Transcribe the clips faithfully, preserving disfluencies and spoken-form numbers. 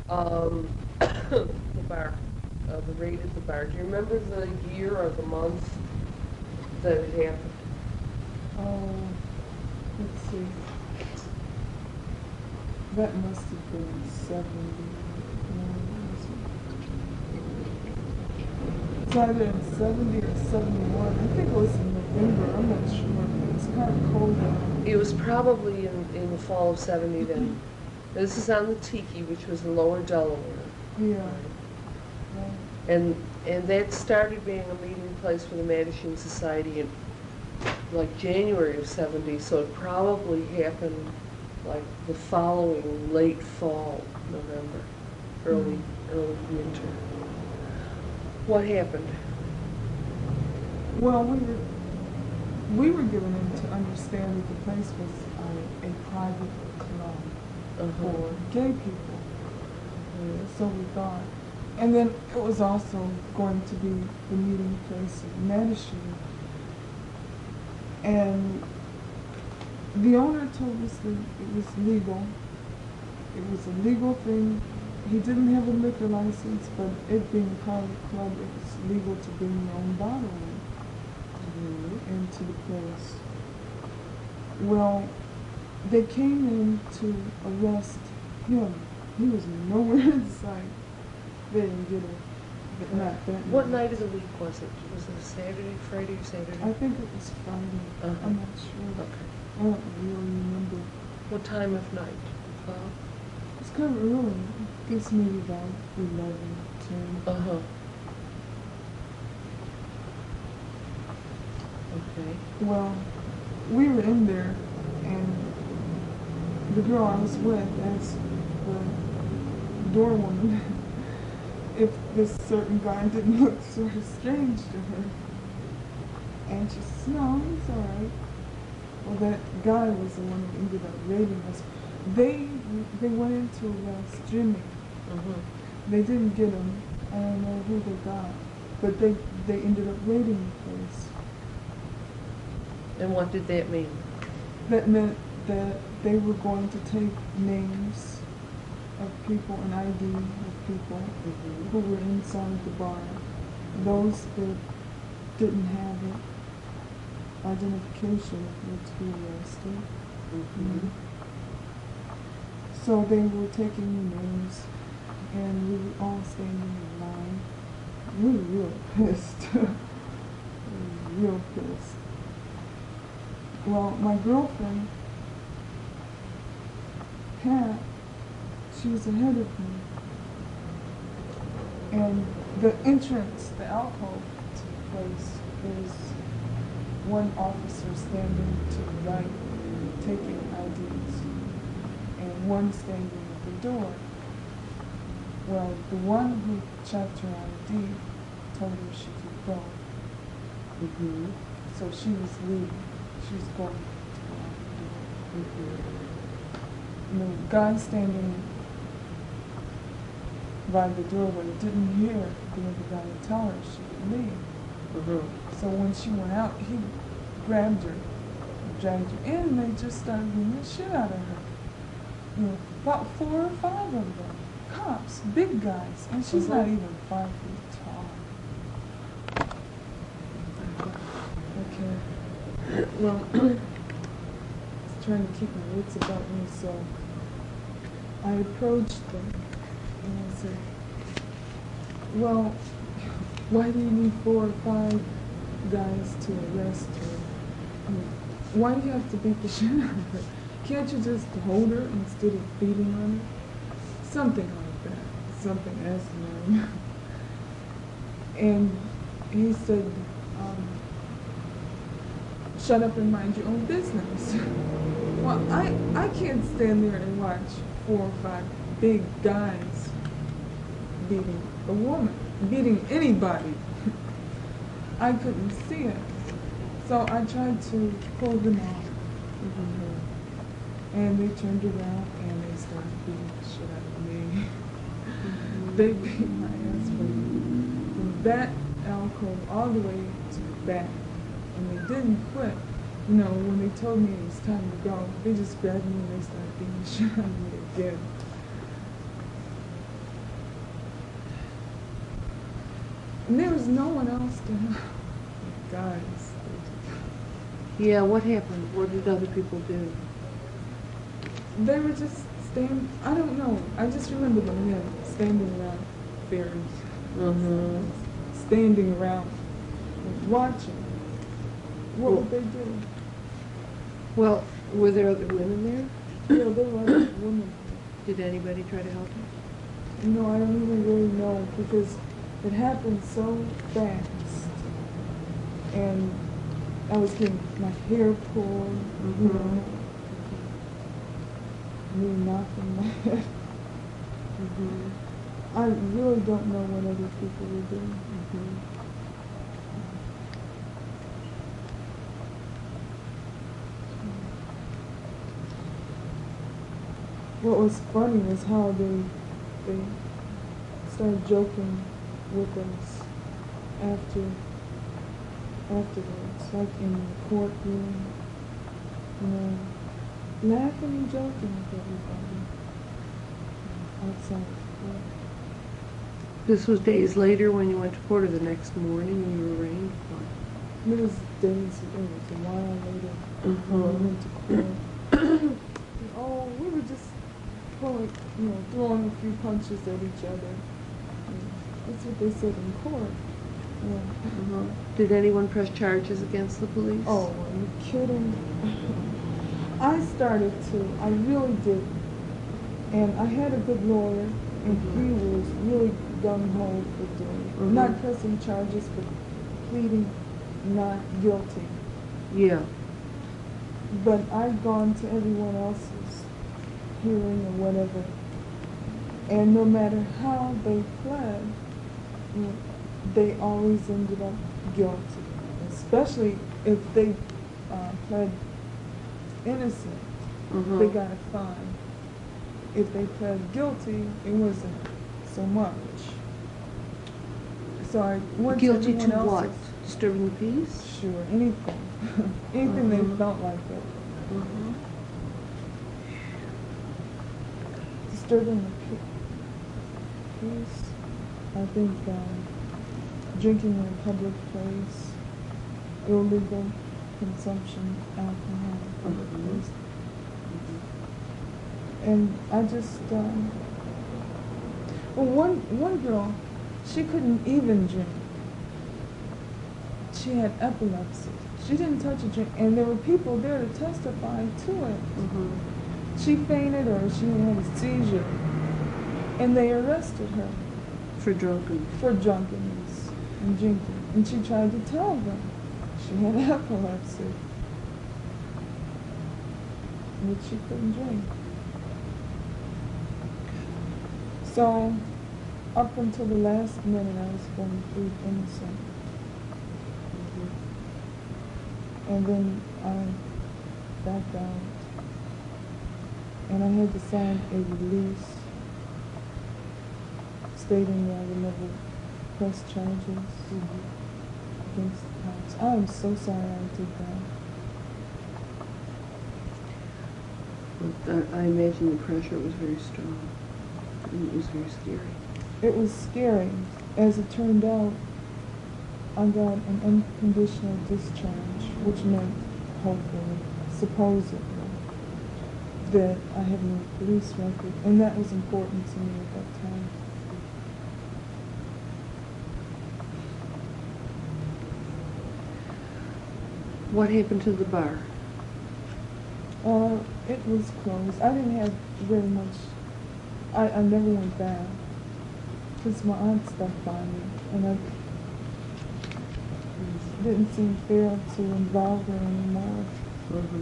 Um, the bar, uh, the raid at the bar. Do you remember the year or the month that it happened? Oh, let's see. That must have been seventy. It's either in seventy or seventy-one. I think it was in November. I'm not sure. It was kind of cold out. It was probably in, in the fall of seventy then. This is on the Tiki, which was in Lower Delaware. Yeah. Right. Right. And and that started being a meeting place for the Mattachine Society in like January of seventy, so it probably happened like the following late fall, November, early Mm. early winter. What happened? Well, we were we were given to understand that the place was a, a private club Uh-huh. for gay people. Mhm. So we thought. And then it was also going to be the meeting place of Mattachine. And the owner told us that it was legal. It was a legal thing. He didn't have a liquor license, but it being a private club, it was legal to bring your own bottle in, Mhm. into the place. Well, they came in to arrest him. He was nowhere in sight. They didn't get him, but not that What night. night of the week was it? Was it a Saturday, Friday, or Saturday? I think it was Friday. Uh-huh. I'm not sure. Okay. I don't really remember. What time of night? Twelve? It's kind of early. I guess maybe about eleven, ten. Uh-huh. Okay. Well, we were in there, and the girl I was with asked the doorwoman if this certain guy didn't look sort of strange to her. And she said, no, he's all right. Well, that guy was the one who ended up raiding us. They they went in to arrest Jimmy. Mhm. They didn't get him. I don't know who they got, but they they ended up raiding the place. And what did that mean? That meant that they were going to take names of people, an I D of people Mhm. who were inside the bar. Those that didn't have it, identification, were to be arrested. Mhm. So they were taking the names, and we were all standing in line. We were real pissed. We were real pissed. Well, my girlfriend, Pat, she was ahead of me. And the entrance, the alcove to the place, is one officer standing to the right, taking I Ds, and one standing at the door. Well, the one who checked her I D told her she could go. Mhm. So she was leaving. She was going to go out the door. Mhm. And the guy standing by the doorway didn't hear the other guy tell her she could leave. Mhm. So when she went out, he grabbed her, dragged her in, and they just started beating the shit out of her. You know, about four or five of them. Cops, big guys, and she's Mhm. not even five feet tall. Okay. Well, I was trying to keep my wits about me, so I approached them and I said, well, why do you need four or five guys to arrest her? I mean, why do you have to beat the shit out of her? Can't you just hold her instead of beating on her? Something like that. Something asinine. And he said, um, shut up and mind your own business. Well, I, I can't stand there and watch four or five big guys beating a woman, beating anybody. I couldn't see it. So I tried to pull them off of her. And they turned around and they started beating the shit out of me. They beat my ass from, from that alcove all the way to the back. And they didn't quit. You know, when they told me it was time to go, they just grabbed me and they started beating the shit out of me again. And there was no one else to help. Guys. Yeah, what happened? What did other people do? They were just stand. I don't know. I just remember the men standing around fairies. Mm-hmm. Standing around watching. What Well- would they do? Well, were there other women there? You know, there were other women. Did anybody try to help him? No, I don't even really know because it happened so fast. And I was getting my hair pulled, Mhm. you know, me knocking my head. Mm-hmm. I really don't know what other people were doing. Mm-hmm. What was funny was how they they started joking with us after afterwards, like in the courtroom, you know, laughing and joking with everybody outside of court. This was days later when you went to court, or the next morning when you were arraigned? It was days, it was a while later Mhm. when I went to court. And, oh, we were just pulling, you know, throwing a few punches at each other. And that's what they said in court. Yeah. Uh-huh. Did anyone press charges against the police? Oh, are you kidding? I started to. I really did. And I had a good lawyer, and Mhm. he was really gung-ho for doing it. Mhm. Not pressing charges, but pleading not guilty. Yeah. But I'd gone to everyone else's hearing or whatever, and no matter how they pled, you know, they always ended up guilty, especially if they uh, pled innocent. Uh-huh. They got a fine. If they pled guilty, it wasn't so much. So I went Guilty to everyone to what? else's. Disturbing the peace? Sure, anything. Anything Mhm. they felt like it. Uh-huh. Disturbing the pe- peace. I think um, drinking in a public place, illegal consumption of alcohol in a public Mhm. place. And I just, um, well, one, one girl, she couldn't even drink. She had epilepsy. She didn't touch a drink, and there were people there to testify to it. Uh-huh. She fainted or she had a seizure, and they arrested her For drunken. for drunkenness and drinking. And she tried to tell them she had epilepsy, but she couldn't drink. So, up until the last minute, I was going to plead innocent. And then I backed out. And I had to sign a release stating that I would never press charges against the cops. I am so sorry I did that. But I, I imagine the pressure was very strong. And it was very scary. It was scary. As it turned out, I got an unconditional discharge, which meant, hopefully, supposedly, that I have no police record, and that was important to me at that time. What happened to the bar? Uh, it was closed. I didn't have very much. I, I never went back because my aunt stuck by me, and I it didn't seem fair to involve her anymore. Mm-hmm.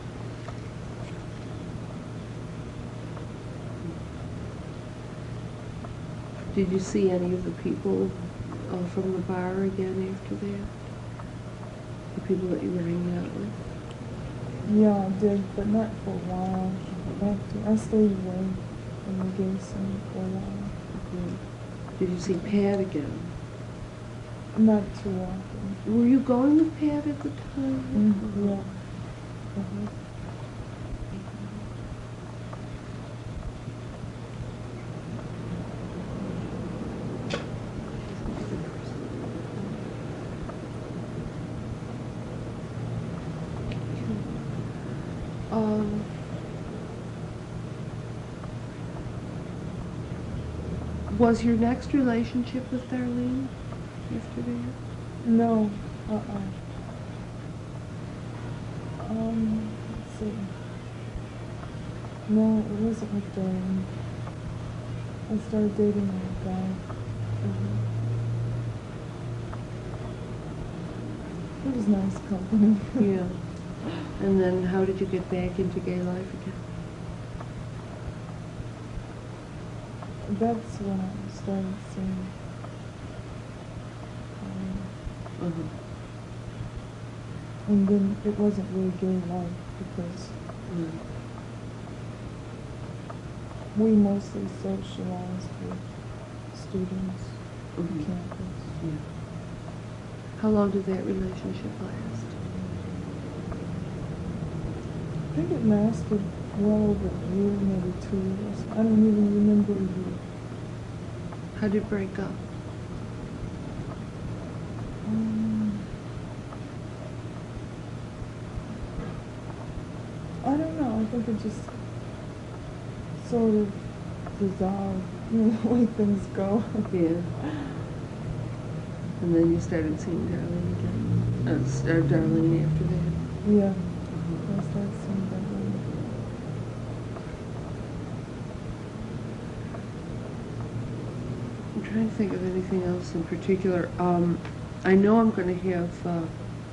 Did you see any of the people uh, from the bar again after that? The people that you were hanging out with? Yeah, I did, but not for a while. After I stayed away from the gay scene for a while. Mhm. Did you see Pat again? Not too often. Were you going with Pat at the time? Mm, yeah. Uh-huh. Was your next relationship with Darlene after that? No. Uh-uh. Um, let's see. No, it wasn't with Darlene. I started dating a guy. Mhm. It was nice company. Yeah. And then how did you get back into gay life again? That's when I started seeing. Um, Uh-huh. and then it wasn't really gay life because Mm. we mostly socialized with students on Mhm. campus. Yeah. How long did that relationship last? I think it lasted well over a year, maybe two years. I don't even remember a year. How did it break up? Um, I don't know. I think it just sort of dissolved, you know, the way things go. Yeah. And then you started seeing Darlene again? Uh, s- or Darlene after that? Yeah, Uh-huh. I started seeing that way. I'm trying to think of anything else in particular. Um, I know I'm going to have uh,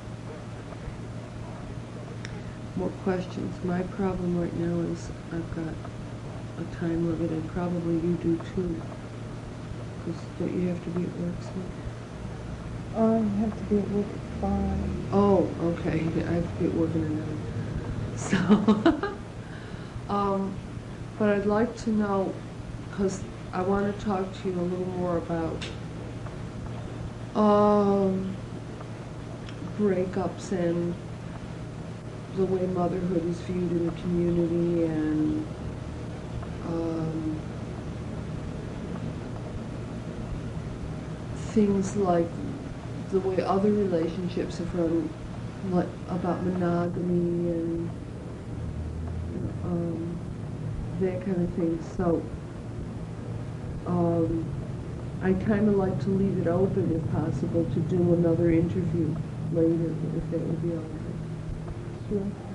more questions. My problem right now is I've got a time limit, and probably you do too. Because don't you have to be at work soon? I have to be at work at five. Oh, okay. I have to be at work in a minute. So, um, but I'd like to know, because I want to talk to you a little more about um, breakups and the way motherhood is viewed in the community, and um, things like the way other relationships have run, like about monogamy and um, that kind of thing. So um, I kind of like to leave it open, if possible, to do another interview later, if that would be all right. Sure.